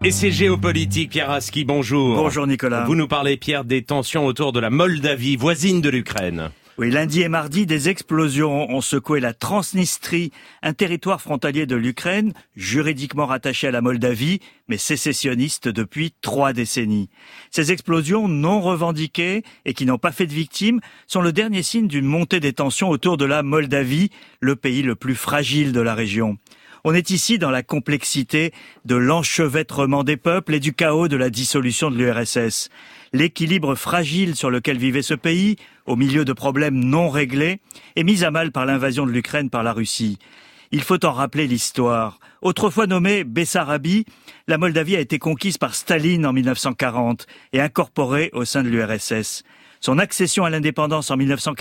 Et c'est géopolitique, Pierre Aski, bonjour. Bonjour Nicolas. Vous nous parlez, Pierre, des tensions autour de la Moldavie, voisine de l'Ukraine. Oui, lundi et mardi, des explosions ont secoué la Transnistrie, un territoire frontalier de l'Ukraine, juridiquement rattaché à la Moldavie, mais sécessionniste depuis 3 décennies. Ces explosions non revendiquées et qui n'ont pas fait de victimes sont le dernier signe d'une montée des tensions autour de la Moldavie, le pays le plus fragile de la région. On est ici dans la complexité de l'enchevêtrement des peuples et du chaos de la dissolution de l'URSS. L'équilibre fragile sur lequel vivait ce pays, au milieu de problèmes non réglés, est mis à mal par l'invasion de l'Ukraine par la Russie. Il faut en rappeler l'histoire. Autrefois nommée Bessarabie, la Moldavie a été conquise par Staline en 1940 et incorporée au sein de l'URSS. Son accession à l'indépendance en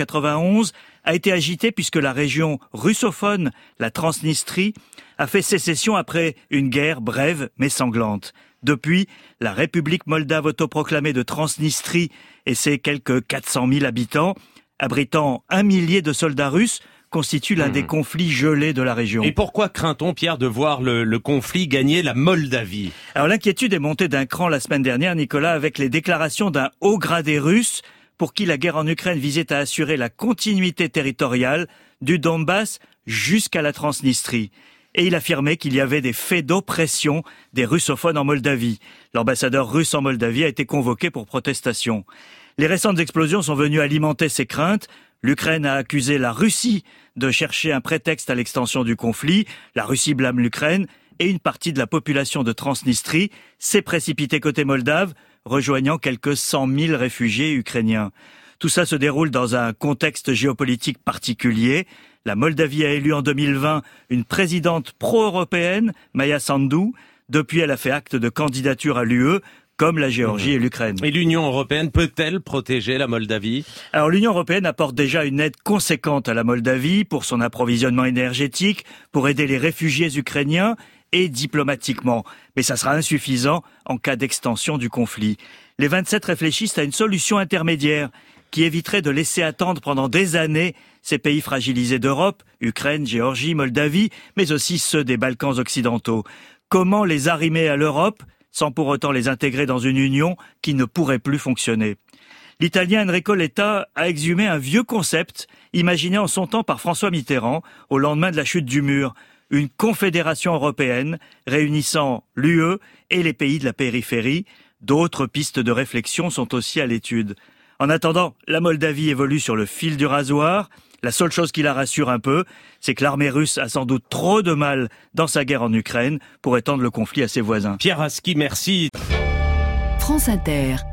1991 a été agitée puisque la région russophone, la Transnistrie, a fait sécession après une guerre brève mais sanglante. Depuis, la République moldave autoproclamée de Transnistrie et ses quelques 400 000 habitants, abritant 1 millier de soldats russes, constitue l'un des conflits gelés de la région. Et pourquoi craint-on, Pierre, de voir le conflit gagner la Moldavie ? Alors l'inquiétude est montée d'un cran la semaine dernière, Nicolas, avec les déclarations d'un haut gradé russe pour qui la guerre en Ukraine visait à assurer la continuité territoriale du Donbass jusqu'à la Transnistrie. Et il affirmait qu'il y avait des faits d'oppression des russophones en Moldavie. L'ambassadeur russe en Moldavie a été convoqué pour protestation. Les récentes explosions sont venues alimenter ces craintes. L'Ukraine a accusé la Russie de chercher un prétexte à l'extension du conflit. La Russie blâme l'Ukraine et une partie de la population de Transnistrie s'est précipitée côté moldave, rejoignant quelques 100 000 réfugiés ukrainiens. Tout ça se déroule dans un contexte géopolitique particulier. La Moldavie a élu en 2020 une présidente pro-européenne, Maia Sandu. Depuis, elle a fait acte de candidature à l'UE, comme la Géorgie et l'Ukraine. Et l'Union européenne peut-elle protéger la Moldavie ? Alors l'Union européenne apporte déjà une aide conséquente à la Moldavie pour son approvisionnement énergétique, pour aider les réfugiés ukrainiens et diplomatiquement. Mais ça sera insuffisant en cas d'extension du conflit. Les 27 réfléchissent à une solution intermédiaire qui éviterait de laisser attendre pendant des années ces pays fragilisés d'Europe, Ukraine, Géorgie, Moldavie, mais aussi ceux des Balkans occidentaux. Comment les arrimer à l'Europe sans pour autant les intégrer dans une union qui ne pourrait plus fonctionner ? L'Italien Enrico Letta a exhumé un vieux concept imaginé en son temps par François Mitterrand au lendemain de la chute du mur. Une confédération européenne réunissant l'UE et les pays de la périphérie. D'autres pistes de réflexion sont aussi à l'étude. En attendant, la Moldavie évolue sur le fil du rasoir. La seule chose qui la rassure un peu, c'est que l'armée russe a sans doute trop de mal dans sa guerre en Ukraine pour étendre le conflit à ses voisins. Pierre Aski, merci. France Inter.